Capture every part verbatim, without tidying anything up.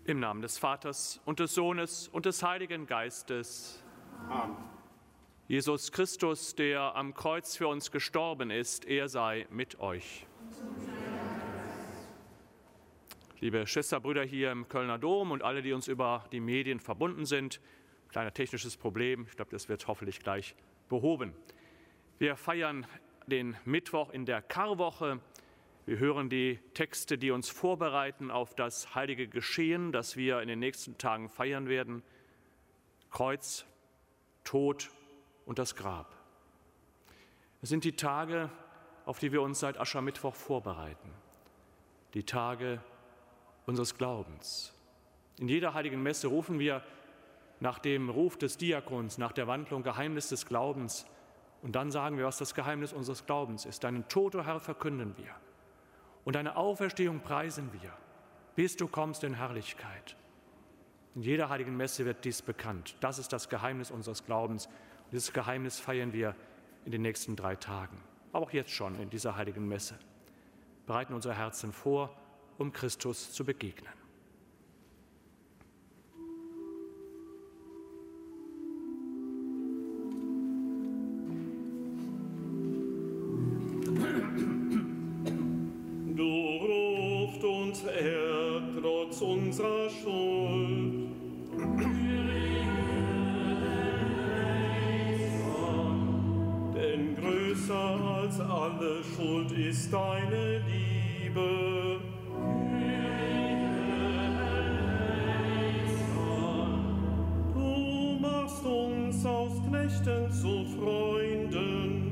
Im Namen des Vaters und des Sohnes und des Heiligen Geistes. Amen. Jesus Christus, der am Kreuz für uns gestorben ist, er sei mit euch. Liebe Schwester, Brüder hier im Kölner Dom und alle, die uns über die Medien verbunden sind, kleiner technisches Problem, ich glaube, das wird hoffentlich gleich behoben. Wir feiern den Mittwoch in der Karwoche. Wir hören die Texte, die uns vorbereiten auf das heilige Geschehen, das wir in den nächsten Tagen feiern werden. Kreuz, Tod und das Grab. Es sind die Tage, auf die wir uns seit Aschermittwoch vorbereiten. Die Tage unseres Glaubens. In jeder heiligen Messe rufen wir nach dem Ruf des Diakons, nach der Wandlung Geheimnis des Glaubens. Und dann sagen wir, was das Geheimnis unseres Glaubens ist. Deinen Tod, o Herr, verkünden wir. Und deine Auferstehung preisen wir, bis du kommst in Herrlichkeit. In jeder heiligen Messe wird dies bekannt. Das ist das Geheimnis unseres Glaubens. Und dieses Geheimnis feiern wir in den nächsten drei Tagen, aber auch jetzt schon in dieser heiligen Messe. Bereiten unsere Herzen vor, um Christus zu begegnen. Unserer Schuld. Denn größer als alle Schuld ist deine Liebe. Du machst uns aus Knechten zu Freunden.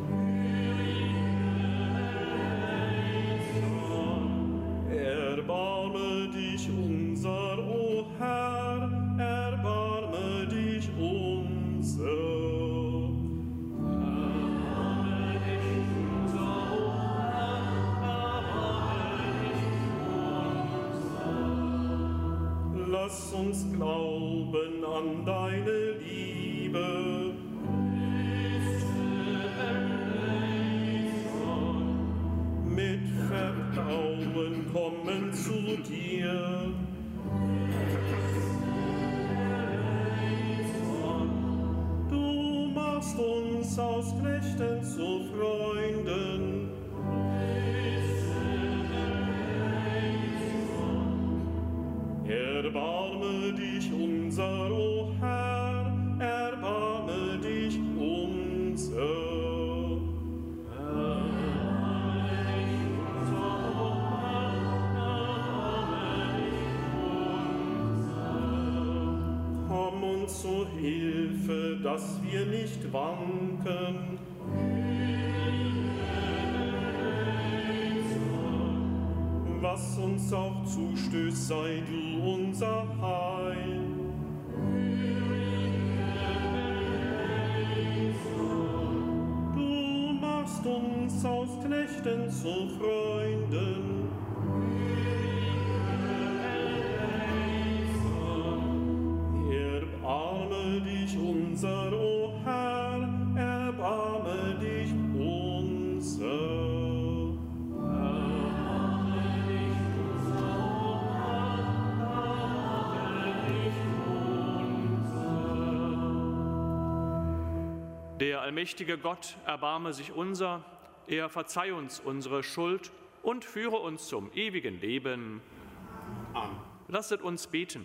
Erbarme dich unser, o Herr, erbarme dich unser. Erbarme dich unser, o Herr, erbarme dich unser. Lass uns glauben an deine Liebe. Mit Vertrauen kommen zu dir. Du machst uns aus Knechten zu Freunden. Erbarme dich unser, o Herr, erbarme dich unser. Zur Hilfe, dass wir nicht wanken. Was uns auch zustößt, sei du unser Heil. Du machst uns aus Knechten zu Freunden. Erbarme dich unser, o Herr, erbarme dich unser. Erbarme dich unser, o Herr, erbarme dich unser. Der allmächtige Gott erbarme sich unser, er verzeih uns unsere Schuld und führe uns zum ewigen Leben. Amen. Lasset uns beten.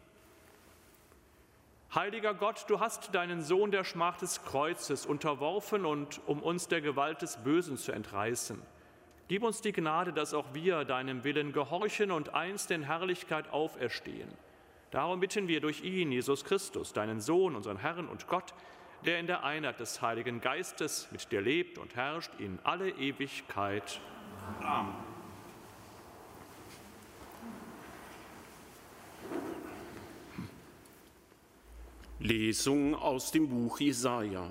Heiliger Gott, du hast deinen Sohn der Schmach des Kreuzes unterworfen und um uns der Gewalt des Bösen zu entreißen. Gib uns die Gnade, dass auch wir deinem Willen gehorchen und einst in Herrlichkeit auferstehen. Darum bitten wir durch ihn, Jesus Christus, deinen Sohn, unseren Herrn und Gott, der in der Einheit des Heiligen Geistes mit dir lebt und herrscht in alle Ewigkeit. Amen. Lesung aus dem Buch Jesaja.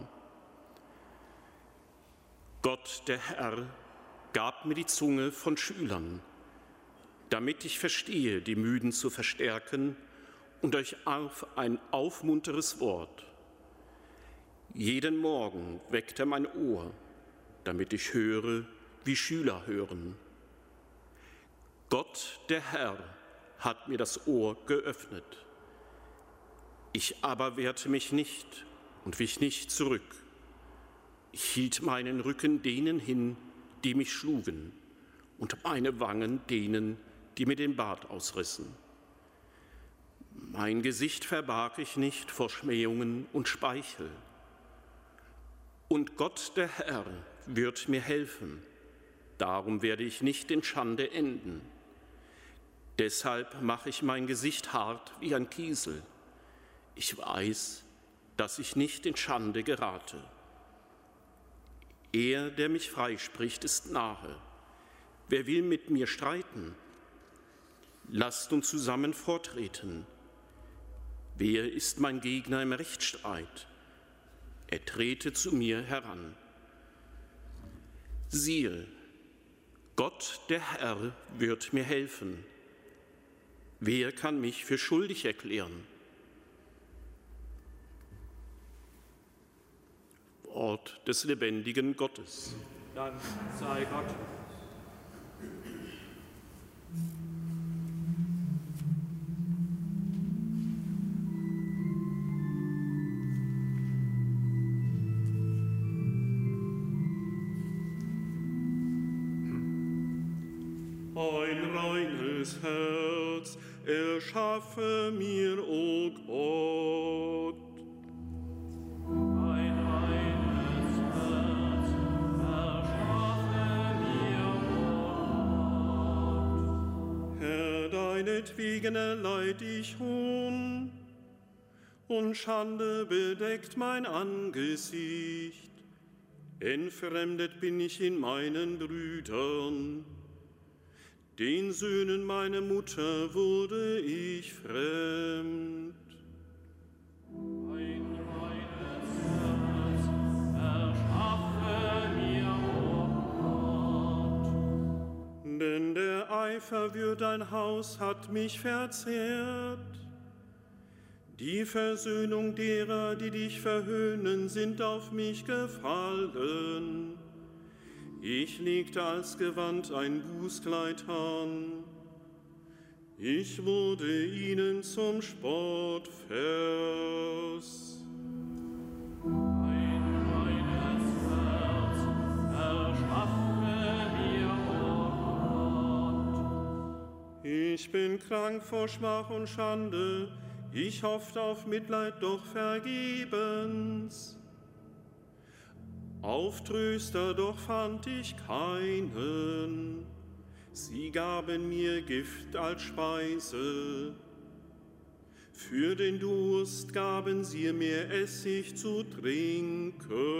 Gott, der Herr, gab mir die Zunge von Schülern, damit ich verstehe, die Müden zu verstärken und euch auf ein aufmunteres Wort. Jeden Morgen weckt er mein Ohr, damit ich höre, wie Schüler hören. Gott, der Herr, hat mir das Ohr geöffnet. Ich aber wehrte mich nicht und wich nicht zurück. Ich hielt meinen Rücken denen hin, die mich schlugen, und meine Wangen denen, die mir den Bart ausrissen. Mein Gesicht verbarg ich nicht vor Schmähungen und Speichel. Und Gott, der Herr, wird mir helfen. Darum werde ich nicht in Schande enden. Deshalb mache ich mein Gesicht hart wie ein Kiesel. Ich weiß, dass ich nicht in Schande gerate. Er, der mich freispricht, ist nahe. Wer will mit mir streiten? Lasst uns zusammen vortreten. Wer ist mein Gegner im Rechtsstreit? Er trete zu mir heran. Siehe, Gott, der Herr, wird mir helfen. Wer kann mich für schuldig erklären? Wort des lebendigen Gottes. Dank sei Gott. Ein reines Herz erschaffe mir, o Gott. Ein reines Herz erschaffe mir, o Gott. Herr, deinetwegen erleid ich Hohn, und Schande bedeckt mein Angesicht. Entfremdet bin ich in meinen Brüdern. Den Söhnen meiner Mutter wurde ich fremd. Ein reines Herz erschaffe mir, o Gott. Denn der Eifer für dein Haus hat mich verzehrt. Die Versöhnung derer, die dich verhöhnen, sind auf mich gefallen. Ich legte als Gewand ein Bußkleid an. Ich wurde ihnen zum Spottvers. Ein reines Herz erschaffe mir, o Gott. Ich bin krank vor Schmach und Schande. Ich hoffte auf Mitleid, doch vergebens. Auf Tröster, doch fand ich keinen. Sie gaben mir Gift als Speise. Für den Durst gaben sie mir Essig zu trinken.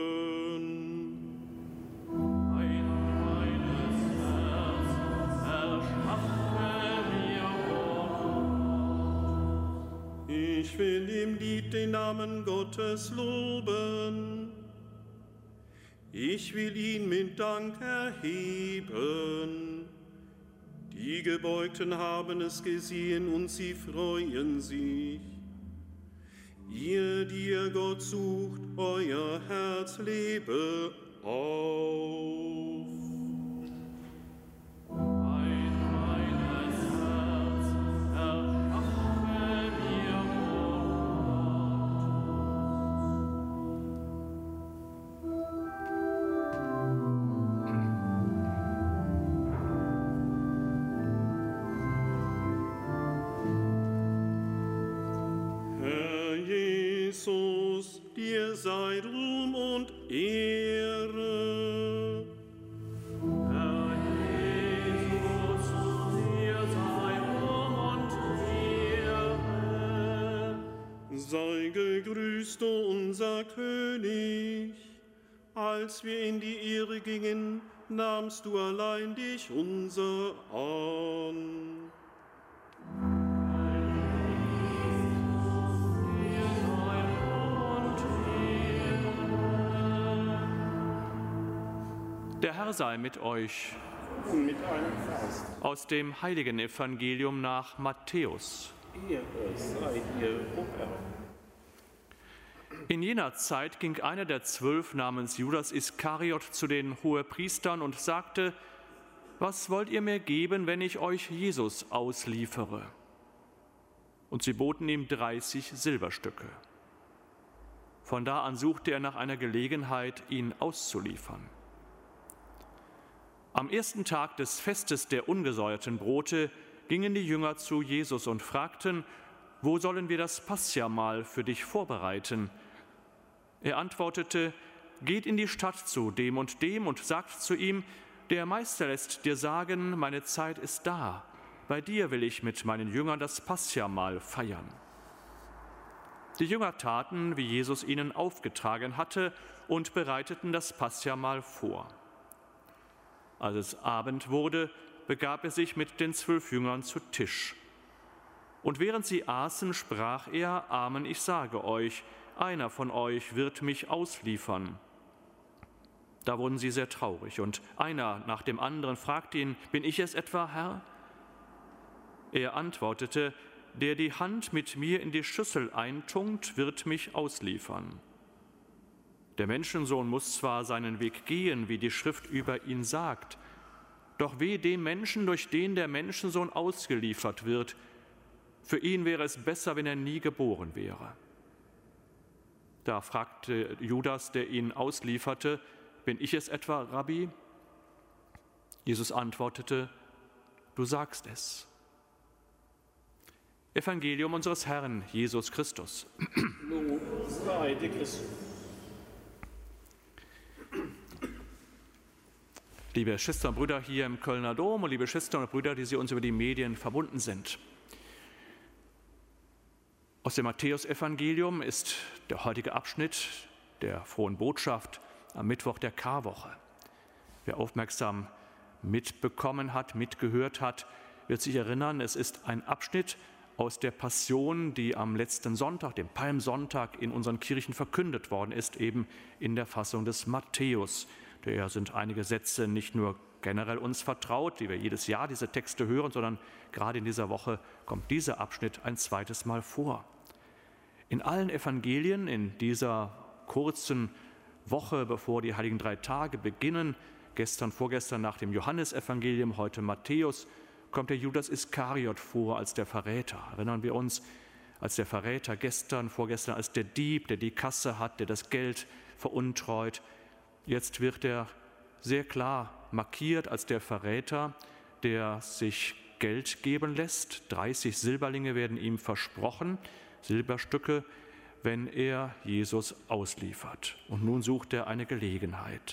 Ein reines Herz erschaffe mir, o Gott. Ich will im Lied den Namen Gottes loben. Ich will ihn mit Dank erheben. Die Gebeugten haben es gesehen und sie freuen sich. Ihr, die ihr Gott sucht, euer Herz lebe auf. Ein reines Herz erschaffe mir, Herr Jesus, dir sei Ruhm und Ehre. Herr Jesus, dir sei Ruhm und Ehre. Sei gegrüßt, o unser König. Als wir in die Ehre gingen, nahmst du allein dich unser an. Der Herr sei mit euch. Und mit einem Vers. Aus dem heiligen Evangelium nach Matthäus. Ehre sei dir, o Herr. In jener Zeit ging einer der Zwölf namens Judas Iskariot zu den Hohepriestern und sagte: Was wollt ihr mir geben, wenn ich euch Jesus ausliefere? und sie boten ihm dreißig Silberstücke. Von da an suchte er nach einer Gelegenheit, ihn auszuliefern. Am ersten Tag des Festes der ungesäuerten Brote gingen die Jünger zu Jesus und fragten: Wo sollen wir das Paschamahl für dich vorbereiten? Er antwortete: Geht in die Stadt zu dem und dem und sagt zu ihm: Der Meister lässt dir sagen, meine Zeit ist da. Bei dir will ich mit meinen Jüngern das Paschamahl feiern. Die Jünger taten, wie Jesus ihnen aufgetragen hatte, und bereiteten das Paschamahl vor. Als es Abend wurde, begab er sich mit den zwölf Jüngern zu Tisch. Und während sie aßen, sprach er: Amen, ich sage euch, einer von euch wird mich ausliefern. Da wurden sie sehr traurig, und einer nach dem anderen fragte ihn: Bin ich es etwa, Herr? Er antwortete: Der die Hand mit mir in die Schüssel eintunkt, wird mich ausliefern. Der Menschensohn muss zwar seinen Weg gehen, wie die Schrift über ihn sagt, doch weh dem Menschen, durch den der Menschensohn ausgeliefert wird. Für ihn wäre es besser, wenn er nie geboren wäre. Da fragte Judas, der ihn auslieferte: Bin ich es etwa, Rabbi? Jesus antwortete: Du sagst es. Evangelium unseres Herrn Jesus Christus. Lob sei dir, Christus. Liebe Schwestern und Brüder hier im Kölner Dom und liebe Schwestern und Brüder, die Sie uns über die Medien verbunden sind. Aus dem Matthäusevangelium ist der heutige Abschnitt der frohen Botschaft am Mittwoch der Karwoche. Wer aufmerksam mitbekommen hat, mitgehört hat, wird sich erinnern, es ist ein Abschnitt aus der Passion, die am letzten Sonntag, dem Palmsonntag, in unseren Kirchen verkündet worden ist, eben in der Fassung des Matthäus. Da sind einige Sätze nicht nur generell uns vertraut, die wir jedes Jahr diese Texte hören, sondern gerade in dieser Woche kommt dieser Abschnitt ein zweites Mal vor. In allen Evangelien in dieser kurzen Woche, bevor die Heiligen Drei Tage beginnen, gestern, vorgestern nach dem Johannesevangelium, heute Matthäus, kommt der Judas Iskariot vor als der Verräter. Erinnern wir uns, als der Verräter gestern, vorgestern als der Dieb, der die Kasse hat, der das Geld veruntreut. Jetzt wird er sehr klar markiert als der Verräter, der sich Geld geben lässt. dreißig Silberlinge werden ihm versprochen, Silberstücke, wenn er Jesus ausliefert. Und nun sucht er eine Gelegenheit.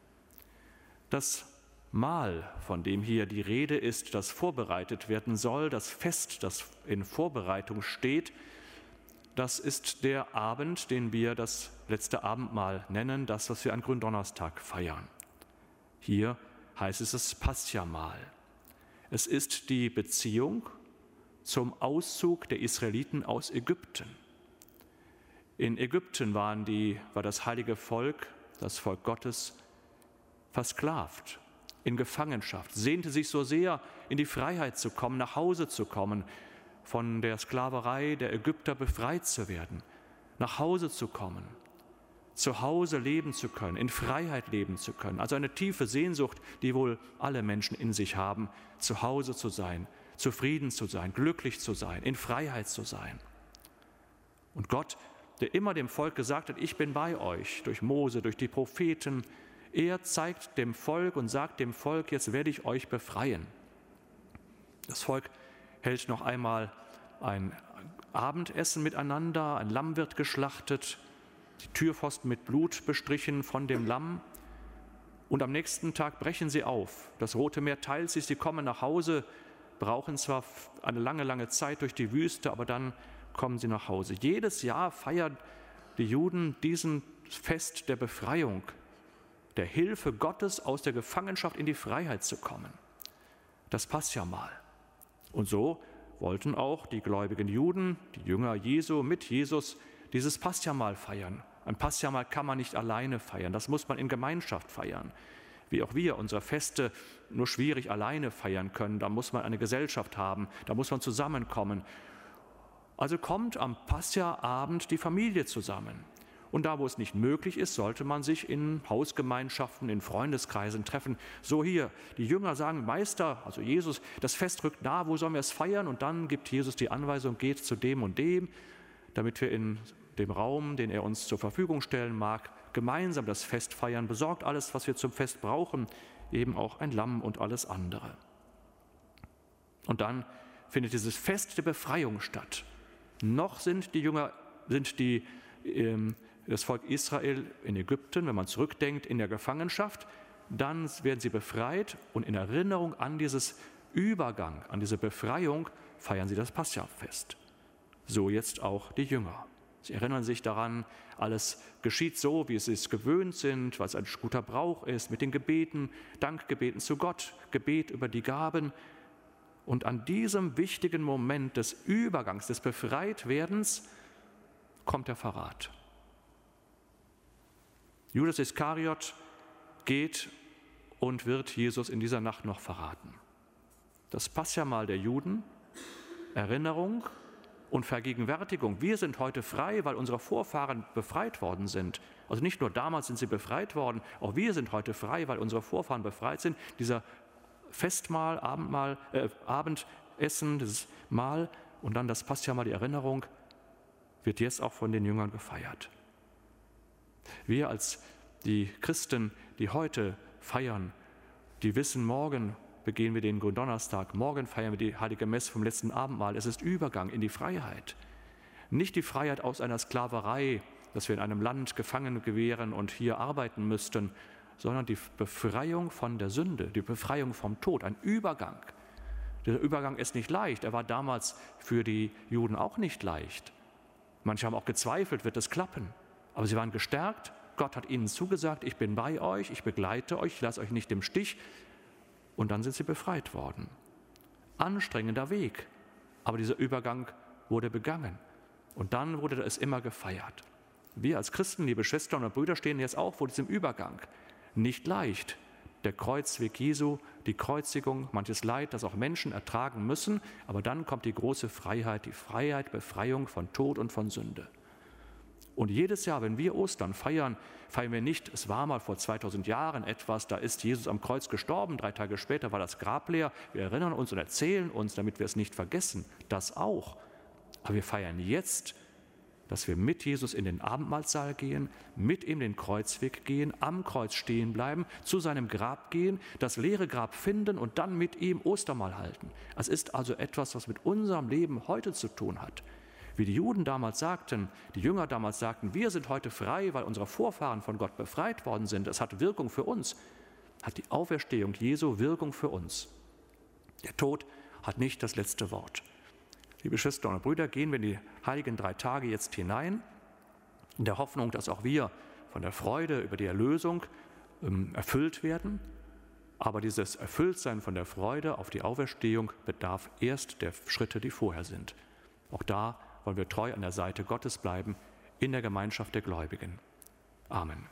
Das Mahl, von dem hier die Rede ist, das vorbereitet werden soll, das Fest, das in Vorbereitung steht, das ist der Abend, den wir das letzte Abendmahl nennen, das, was wir an Gründonnerstag feiern. Hier heißt es das Paschamahl. Es ist die Beziehung zum Auszug der Israeliten aus Ägypten. In Ägypten waren die, war das heilige Volk, das Volk Gottes, versklavt, in Gefangenschaft, sehnte sich so sehr, in die Freiheit zu kommen, nach Hause zu kommen, von der Sklaverei der Ägypter befreit zu werden, nach Hause zu kommen, zu Hause leben zu können, in Freiheit leben zu können. Also eine tiefe Sehnsucht, die wohl alle Menschen in sich haben, zu Hause zu sein, zufrieden zu sein, glücklich zu sein, in Freiheit zu sein. Und Gott, der immer dem Volk gesagt hat: Ich bin bei euch, durch Mose, durch die Propheten, er zeigt dem Volk und sagt dem Volk: Jetzt werde ich euch befreien. Das Volk hält noch einmal ein Abendessen miteinander, ein Lamm wird geschlachtet, die Türpfosten mit Blut bestrichen von dem Lamm. Und am nächsten Tag brechen sie auf. Das Rote Meer teilt sich, sie kommen nach Hause, brauchen zwar eine lange, lange Zeit durch die Wüste, aber dann kommen sie nach Hause. Jedes Jahr feiern die Juden diesen Fest der Befreiung, der Hilfe Gottes, aus der Gefangenschaft in die Freiheit zu kommen. Das Paschamahl. Und so wollten auch die gläubigen Juden, die Jünger Jesu, mit Jesus dieses Paschamahl feiern. Ein Paschamahl kann man nicht alleine feiern, das muss man in Gemeinschaft feiern. Wie auch wir unsere Feste nur schwierig alleine feiern können, da muss man eine Gesellschaft haben, da muss man zusammenkommen. Also kommt am Pascha-Abend die Familie zusammen Und da, wo es nicht möglich ist, sollte man sich in Hausgemeinschaften, in Freundeskreisen treffen. So hier, die Jünger sagen, Meister, also Jesus, das Fest rückt nahe, wo sollen wir es feiern? Und dann gibt Jesus die Anweisung, geht zu dem und dem, damit wir in dem Raum, den er uns zur Verfügung stellen mag, gemeinsam das Fest feiern. Besorgt alles, was wir zum Fest brauchen, eben auch ein Lamm und alles andere. Und dann findet dieses Fest der Befreiung statt. Noch sind die Jünger, sind die ähm, das Volk Israel in Ägypten, wenn man zurückdenkt, in der Gefangenschaft, dann werden sie befreit und in Erinnerung an dieses Übergang, an diese Befreiung feiern sie das Passafest. So jetzt auch die Jünger. Sie erinnern sich daran, alles geschieht so, wie sie es gewöhnt sind, was ein guter Brauch ist, mit den Gebeten, Dankgebeten zu Gott, Gebet über die Gaben. Und an diesem wichtigen Moment des Übergangs, des Befreitwerdens, kommt der Verrat. Judas Iskariot geht und wird Jesus in dieser Nacht noch verraten. Das Passahmahl der Juden, Erinnerung und Vergegenwärtigung. Wir sind heute frei, weil unsere Vorfahren befreit worden sind. Also nicht nur damals sind sie befreit worden, auch wir sind heute frei, weil unsere Vorfahren befreit sind. Dieser Festmahl, Abendmahl, äh, Abendessen, dieses Mahl und dann das Passahmahl, die Erinnerung, wird jetzt auch von den Jüngern gefeiert. Wir als die Christen, die heute feiern, die wissen, morgen begehen wir den Gründonnerstag, morgen feiern wir die heilige Messe vom letzten Abendmahl. Es ist Übergang in die Freiheit. Nicht die Freiheit aus einer Sklaverei, dass wir in einem Land gefangen wären und hier arbeiten müssten, sondern die Befreiung von der Sünde, die Befreiung vom Tod, ein Übergang. Der Übergang ist nicht leicht, er war damals für die Juden auch nicht leicht. Manche haben auch gezweifelt, wird es klappen? Aber sie waren gestärkt, Gott hat ihnen zugesagt, ich bin bei euch, ich begleite euch, ich lasse euch nicht im Stich. Und dann sind sie befreit worden. Anstrengender Weg, aber dieser Übergang wurde begangen. Und dann wurde es immer gefeiert. Wir als Christen, liebe Schwestern und Brüder, stehen jetzt auch vor diesem Übergang. Nicht leicht. Der Kreuzweg Jesu, die Kreuzigung, manches Leid, das auch Menschen ertragen müssen, aber dann kommt die große Freiheit, die Freiheit, Befreiung von Tod und von Sünde. Und jedes Jahr, wenn wir Ostern feiern, feiern wir nicht, es war mal vor zweitausend Jahren etwas, da ist Jesus am Kreuz gestorben, drei Tage später war das Grab leer. Wir erinnern uns und erzählen uns, damit wir es nicht vergessen, das auch. Aber wir feiern jetzt, dass wir mit Jesus in den Abendmahlsaal gehen, mit ihm den Kreuzweg gehen, am Kreuz stehen bleiben, zu seinem Grab gehen, das leere Grab finden und dann mit ihm Ostermahl halten. Es ist also etwas, was mit unserem Leben heute zu tun hat. Wie die Juden damals sagten, die Jünger damals sagten, wir sind heute frei, weil unsere Vorfahren von Gott befreit worden sind. Es hat Wirkung für uns. Hat die Auferstehung Jesu Wirkung für uns. Der Tod hat nicht das letzte Wort. Liebe Schwestern und Brüder, gehen wir in die heiligen drei Tage jetzt hinein, in der Hoffnung, dass auch wir von der Freude über die Erlösung ähm, erfüllt werden. Aber dieses Erfülltsein von der Freude auf die Auferstehung bedarf erst der Schritte, die vorher sind. Auch da wollen wir treu an der Seite Gottes bleiben, in der Gemeinschaft der Gläubigen. Amen.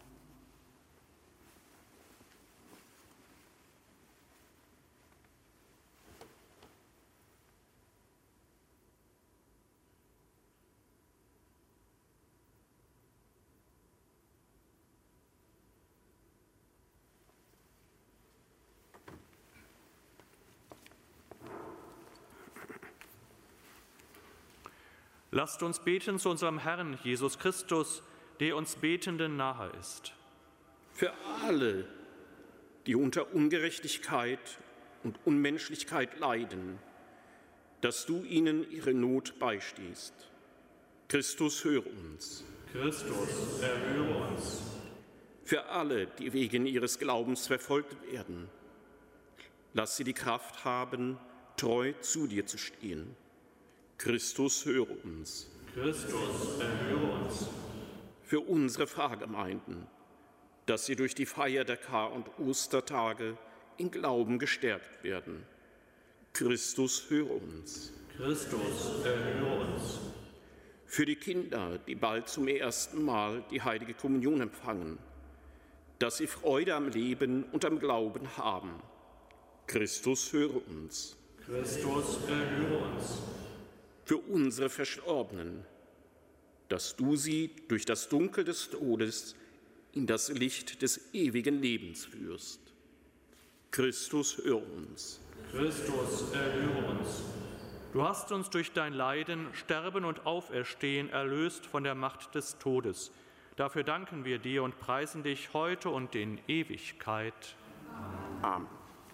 Lasst uns beten zu unserem Herrn Jesus Christus, der uns Betenden nahe ist. Für alle, die unter Ungerechtigkeit und Unmenschlichkeit leiden, dass du ihnen ihre Not beistehst. Christus, höre uns. Christus, erhöre uns. Für alle, die wegen ihres Glaubens verfolgt werden, lass sie die Kraft haben, treu zu dir zu stehen. Christus, höre uns. Christus, erhöre uns. Für unsere Pfarrgemeinden, dass sie durch die Feier der Kar- und Ostertage in Glauben gestärkt werden. Christus, höre uns. Christus, erhöre uns. Für die Kinder, die bald zum ersten Mal die heilige Kommunion empfangen, dass sie Freude am Leben und am Glauben haben. Christus, höre uns. Christus, erhöre uns. Für unsere Verstorbenen, dass du sie durch das Dunkel des Todes in das Licht des ewigen Lebens führst. Christus, hör uns. Christus, erhöre uns. Du hast uns durch dein Leiden, Sterben und Auferstehen erlöst von der Macht des Todes. Dafür danken wir dir und preisen dich heute und in Ewigkeit. Amen.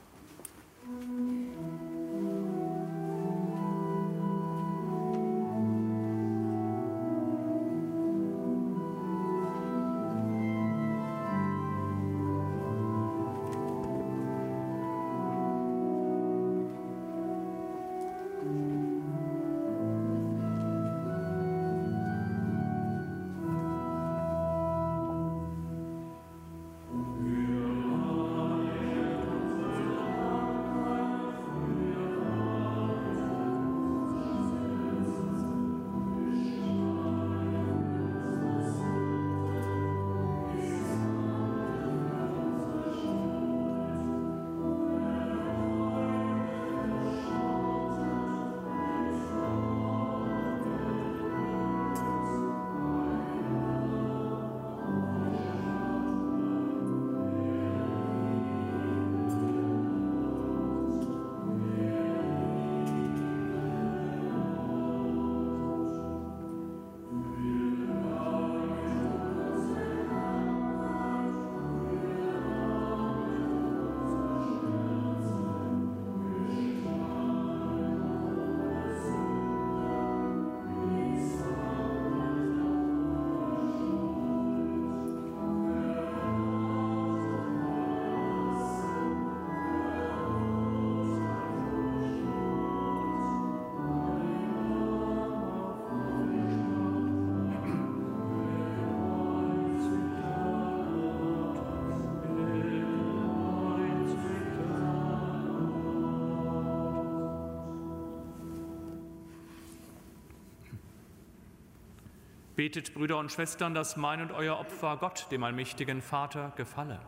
Betet, Brüder und Schwestern, dass mein und euer Opfer Gott, dem allmächtigen Vater, gefalle.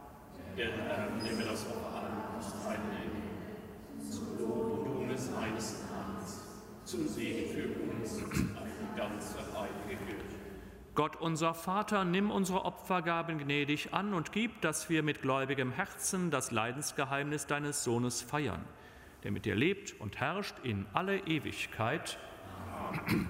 Der Herr nehme das Opfer an aus deinem Leben, zum Lob und Ruhm des eines Namens, zum Segen für uns und eine ganze heilige Kirche. Gott, unser Vater, nimm unsere Opfergaben gnädig an und gib, dass wir mit gläubigem Herzen das Leidensgeheimnis deines Sohnes feiern, der mit dir lebt und herrscht in alle Ewigkeit. Amen.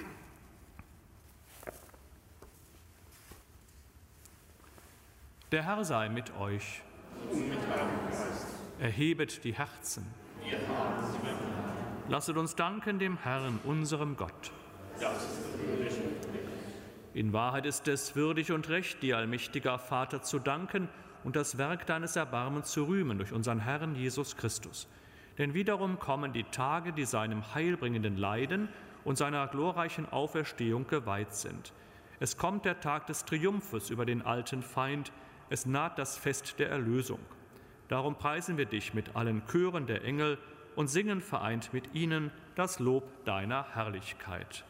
Der Herr sei mit euch. Und mit deinem Geist. Erhebet die Herzen. Wir haben sie beim Lasset uns danken dem Herrn, unserem Gott. Das ist würdig und recht. In Wahrheit ist es würdig und recht, dir, allmächtiger Vater, zu danken und das Werk deines Erbarmens zu rühmen durch unseren Herrn Jesus Christus. Denn wiederum kommen die Tage, die seinem heilbringenden Leiden und seiner glorreichen Auferstehung geweiht sind. Es kommt der Tag des Triumphes über den alten Feind. Es naht das Fest der Erlösung. Darum preisen wir dich mit allen Chören der Engel und singen vereint mit ihnen das Lob deiner Herrlichkeit.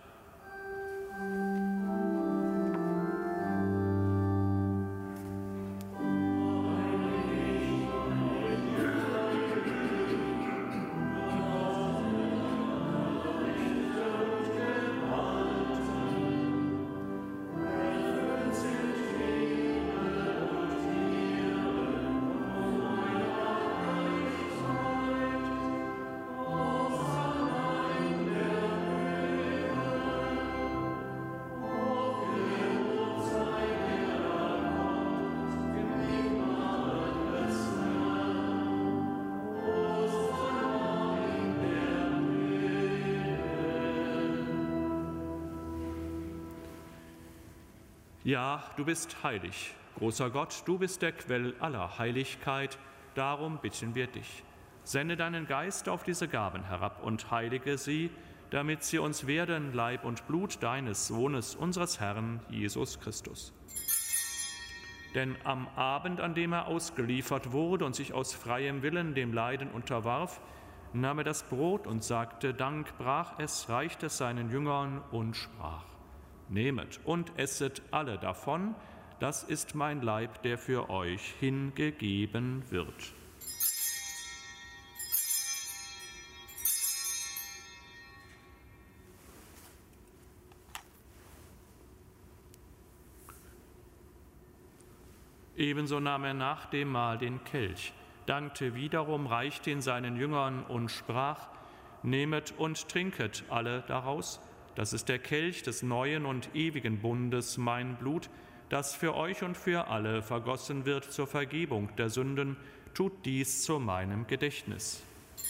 Ja, du bist heilig, großer Gott, du bist der Quell aller Heiligkeit, darum bitten wir dich. Sende deinen Geist auf diese Gaben herab und heilige sie, damit sie uns werden Leib und Blut deines Sohnes, unseres Herrn Jesus Christus. Denn am Abend, an dem er ausgeliefert wurde und sich aus freiem Willen dem Leiden unterwarf, nahm er das Brot und sagte Dank, brach es, reichte es seinen Jüngern und sprach: Nehmet und esset alle davon, das ist mein Leib, der für euch hingegeben wird. Ebenso nahm er nach dem Mahl den Kelch, dankte wiederum, reichte ihn seinen Jüngern und sprach: Nehmet und trinket alle daraus. Das ist der Kelch des neuen und ewigen Bundes, mein Blut, das für euch und für alle vergossen wird zur Vergebung der Sünden. Tut dies zu meinem Gedächtnis.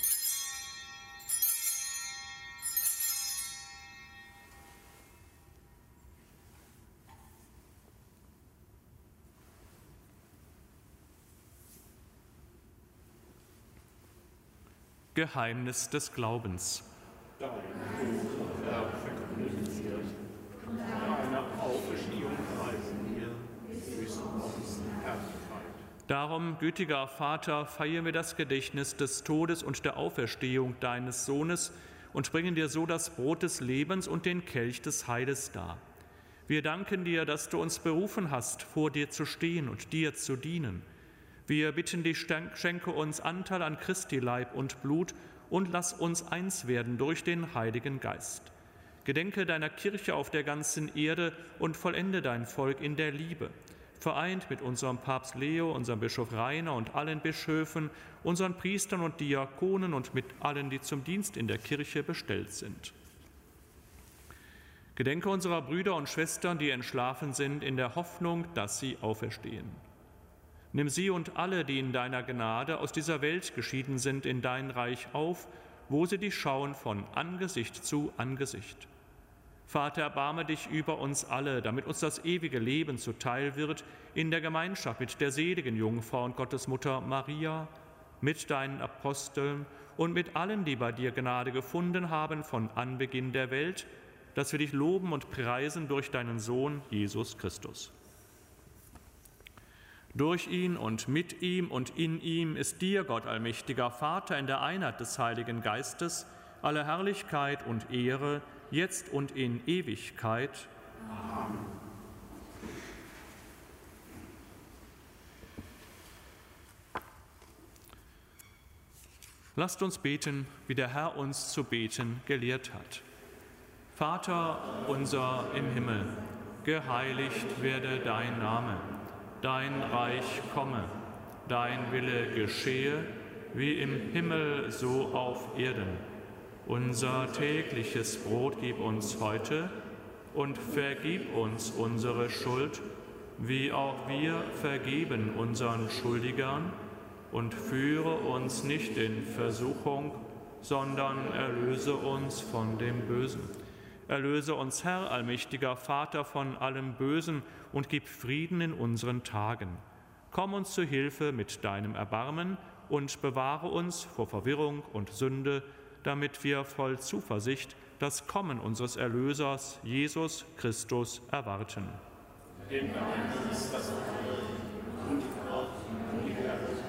Geheimnis des Glaubens. Dein Tod, Herr, verkündigen wir, und deine Auferstehung preisen wir, bis uns Herrlichkeit. Darum, gütiger Vater, feiern wir das Gedächtnis des Todes und der Auferstehung deines Sohnes und bringen dir so das Brot des Lebens und den Kelch des Heiles dar. Wir danken dir, dass du uns berufen hast, vor dir zu stehen und dir zu dienen. Wir bitten dich, schenke uns Anteil an Christi Leib und Blut und lass uns eins werden durch den Heiligen Geist. Gedenke deiner Kirche auf der ganzen Erde und vollende dein Volk in der Liebe, vereint mit unserem Papst Leo, unserem Bischof Rainer und allen Bischöfen, unseren Priestern und Diakonen und mit allen, die zum Dienst in der Kirche bestellt sind. Gedenke unserer Brüder und Schwestern, die entschlafen sind, in der Hoffnung, dass sie auferstehen. Nimm sie und alle, die in deiner Gnade aus dieser Welt geschieden sind, in dein Reich auf, wo sie dich schauen von Angesicht zu Angesicht. Vater, erbarme dich über uns alle, damit uns das ewige Leben zuteil wird, in der Gemeinschaft mit der seligen Jungfrau und Gottesmutter Maria, mit deinen Aposteln und mit allen, die bei dir Gnade gefunden haben von Anbeginn der Welt, dass wir dich loben und preisen durch deinen Sohn Jesus Christus. Durch ihn und mit ihm und in ihm ist dir, Gott allmächtiger Vater, in der Einheit des Heiligen Geistes, alle Herrlichkeit und Ehre, jetzt und in Ewigkeit. Amen. Lasst uns beten, wie der Herr uns zu beten gelehrt hat. Vater unser im Himmel, geheiligt werde dein Name. Dein Reich komme, dein Wille geschehe, wie im Himmel so auf Erden. Unser tägliches Brot gib uns heute und vergib uns unsere Schuld, wie auch wir vergeben unseren Schuldigern, und führe uns nicht in Versuchung, sondern erlöse uns von dem Bösen. Erlöse uns, Herr, allmächtiger Vater, von allem Bösen und gib Frieden in unseren Tagen. Komm uns zu Hilfe mit deinem Erbarmen und bewahre uns vor Verwirrung und Sünde, damit wir voll Zuversicht das Kommen unseres Erlösers, Jesus Christus, erwarten. Denn dein ist das Reich und die Kraft und die Herrlichkeit.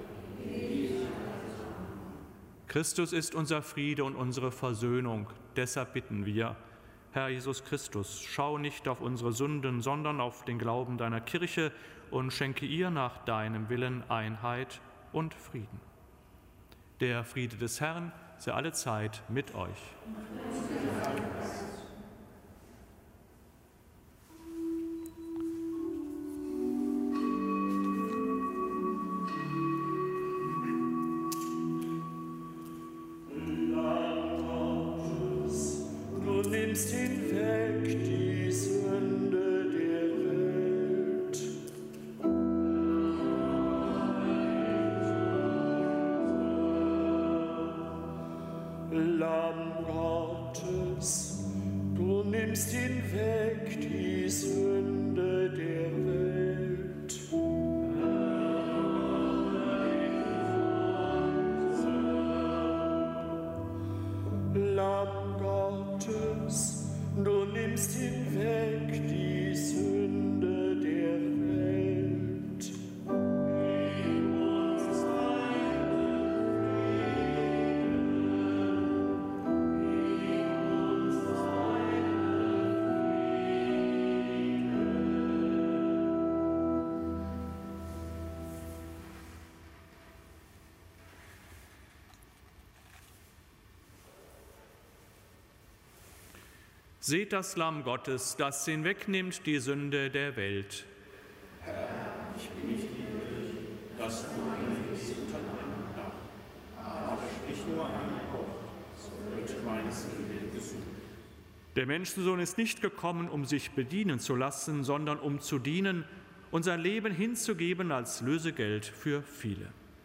Christus ist unser Friede und unsere Versöhnung. Deshalb bitten wir, Herr Jesus Christus, schau nicht auf unsere Sünden, sondern auf den Glauben deiner Kirche und schenke ihr nach deinem Willen Einheit und Frieden. Der Friede des Herrn sei allezeit mit euch. Lamm Gottes, du nimmst hinweg die Sünde der Welt. Lamm Gottes, du nimmst hinweg die Sünde der Welt. Seht das Lamm Gottes, das hinwegnimmt die Sünde der Welt. Herr, ich bin das meine ich untereinander. Aber sprich nur ein Wort, so wird meines Willen gesund. Der Menschensohn ist nicht gekommen, um sich bedienen zu lassen, sondern um zu dienen und sein Leben hinzugeben als Lösegeld für viele.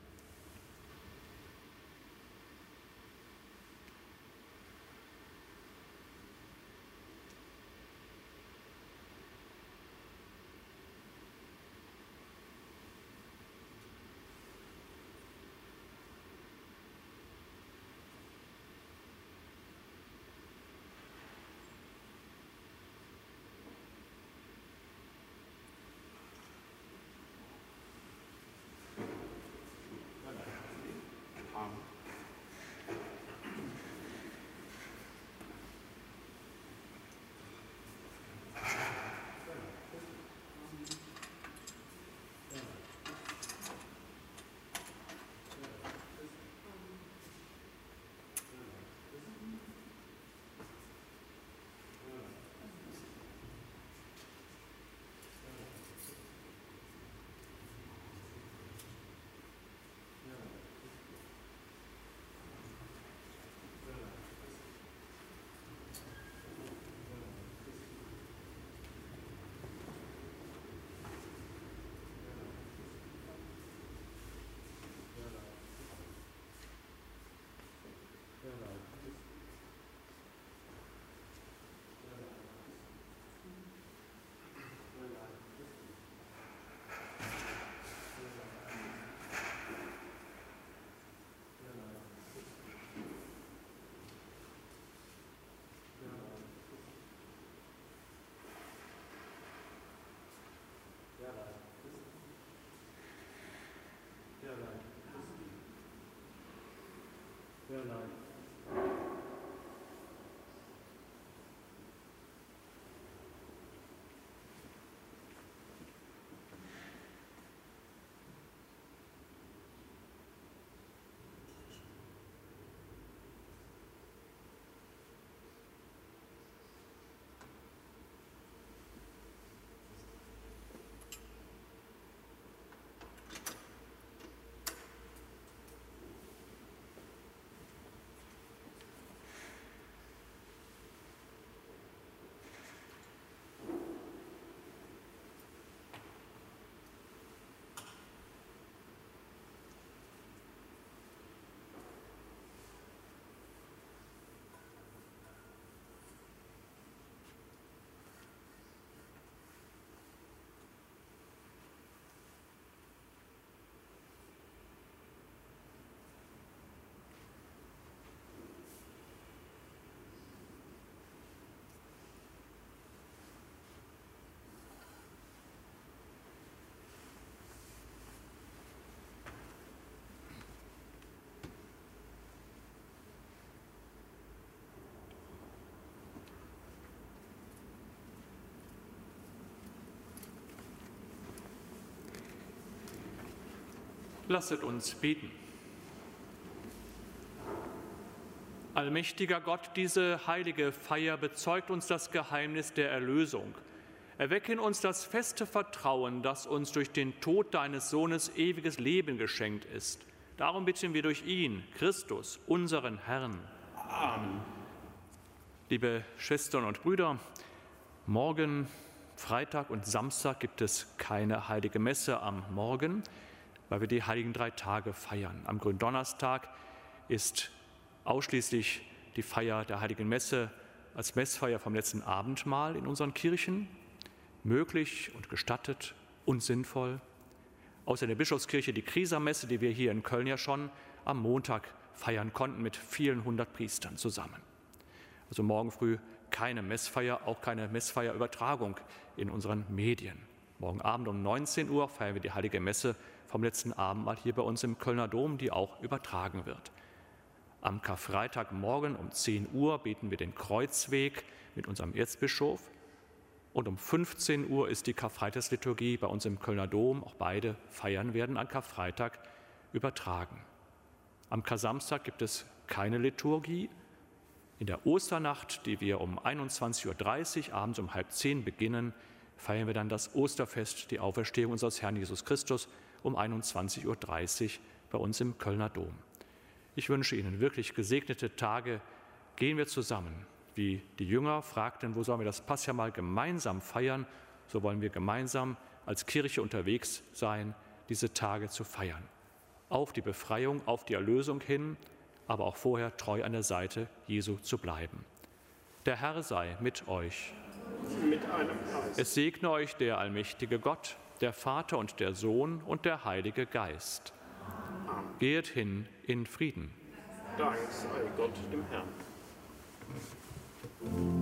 Lasset uns beten. Allmächtiger Gott, diese heilige Feier bezeugt uns das Geheimnis der Erlösung. Erwecke in uns das feste Vertrauen, das uns durch den Tod deines Sohnes ewiges Leben geschenkt ist. Darum bitten wir durch ihn, Christus, unseren Herrn. Amen. Liebe Schwestern und Brüder, morgen, Freitag und Samstag gibt es keine heilige Messe am Morgen, weil wir die heiligen drei Tage feiern. Am Gründonnerstag ist ausschließlich die Feier der heiligen Messe als Messfeier vom letzten Abendmahl in unseren Kirchen möglich und gestattet und sinnvoll. Außer der Bischofskirche die Krisermesse, die wir hier in Köln ja schon am Montag feiern konnten mit vielen hundert Priestern zusammen. Also morgen früh keine Messfeier, auch keine Messfeierübertragung in unseren Medien. Morgen Abend um neunzehn Uhr feiern wir die heilige Messe vom letzten Abendmahl hier bei uns im Kölner Dom, die auch übertragen wird. Am Karfreitagmorgen um zehn Uhr beten wir den Kreuzweg mit unserem Erzbischof. Und um fünfzehn Uhr ist die Karfreitagsliturgie bei uns im Kölner Dom. Auch beide Feiern werden an Karfreitag übertragen. Am Kar-Samstag gibt es keine Liturgie. In der Osternacht, die wir um einundzwanzig Uhr dreißig abends um halb zehn beginnen, feiern wir dann das Osterfest, die Auferstehung unseres Herrn Jesus Christus. um einundzwanzig Uhr dreißig bei uns im Kölner Dom. Ich wünsche Ihnen wirklich gesegnete Tage. Gehen wir zusammen. Wie die Jünger fragten, wo sollen wir das Passjahr gemeinsam feiern, so wollen wir gemeinsam als Kirche unterwegs sein, diese Tage zu feiern. Auf die Befreiung, auf die Erlösung hin, aber auch vorher treu an der Seite Jesu zu bleiben. Der Herr sei mit euch. Mit einem Geist. Es segne euch der allmächtige Gott, der Vater und der Sohn und der Heilige Geist. Amen. Geht hin in Frieden. Dank sei Gott dem Herrn.